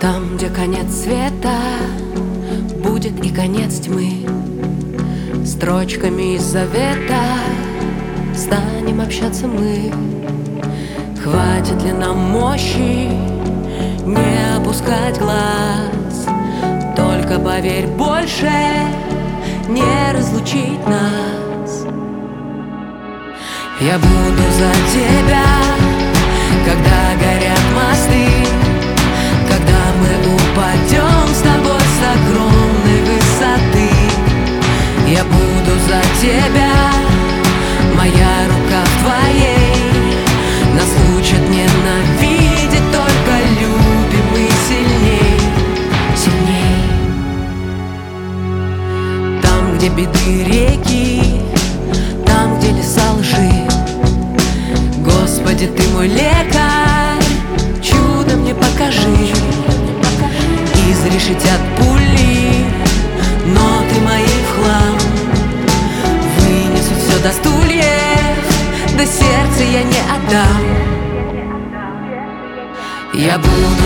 Там, где конец света, будет и конец тьмы. Строчками из завета станем общаться мы. Хватит ли нам мощи не опускать глаз? Только поверь, больше не разлучить нас. Я буду за тебя, когда горят мосты, когда мы упадем с тобой с огромной высоты. Я буду за тебя, моя рука в твоей. Нас учат ненавидеть, только любим и сильней, сильней. Там, где беды реки, там, где леса лжи, Господи, Ты мой лекарь, чудо мне покажи. Изрешить от пули ноты мои в хлам, вынесут все до стульев, до сердца я не отдам. Я буду